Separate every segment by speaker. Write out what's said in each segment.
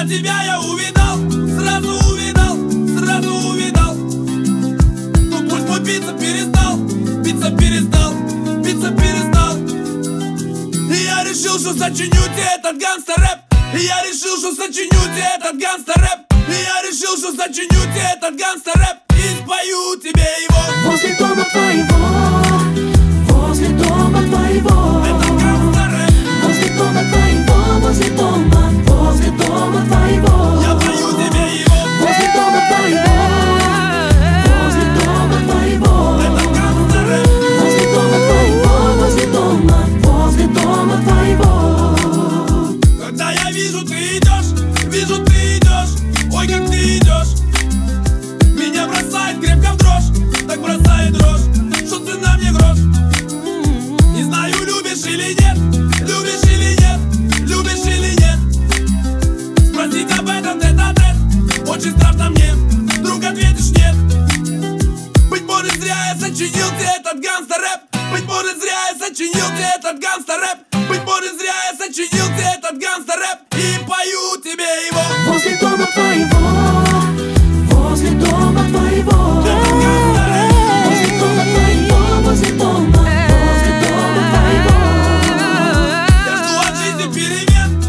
Speaker 1: Когда тебя я увидал, сразу увидал, сразу увидал. Ну пусть мой биться перестал, биться перестал, биться перестал. И я решил, что сочиню тебе этот гангстер-рэп. И я решил, что сочиню тебе этот гангстер-рэп. И я решил, что сочиню тебе этот гангстер-рэп. И спою тебе его
Speaker 2: возле дома твоего, возле дома твоего.
Speaker 1: Это гангстер-рэп.
Speaker 2: Возле дома твоего, возле дома твоего.
Speaker 1: Я пою тебе его
Speaker 2: Возле дома твоего, возле дома твоего.
Speaker 1: Это гангстер-рэп.
Speaker 2: Возле дома твоего, возле дома твоего.
Speaker 1: Когда я вижу, ты идешь, ой, как ты идешь. Меня бросает крепко в дрожь, так бросает дрожь, что цена мне грош. Не знаю, любишь или нет, любишь или нет, любишь или нет. Спросить об этом тет-а-тет, очень страшно мне, вдруг ответишь нет. Быть может, зря я сочинил тебе этот гангстер-рэп. Быть может, зря я сочинил тебе этот гангстер-рэп. Быть может, зря я сочинил тебе этот гангстер-рэп. И пою тебе его
Speaker 2: Возле дома твоего, возле дома твоего.
Speaker 1: Это гангстер-рэп.
Speaker 2: Возле дома твоего, возле дома твоего.
Speaker 1: Я жду от жизни перемен,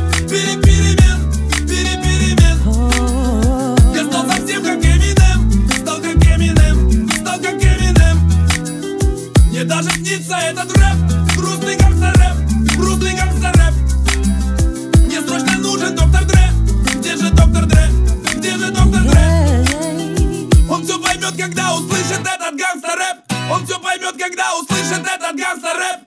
Speaker 1: перемен. Я стал совсем как Эминем, стал как Эминем, стал как Эминем. Мне даже снится этот рэп, грустный гангстер-рэп, грустный гангстер-рэп. Мне срочно нужен доктор Дре. Где же доктор Дре? Где же доктор Дре? Он все поймет, когда услышит этот гангстер-рэп. Он все поймет, когда услышит этот гангстер-рэп.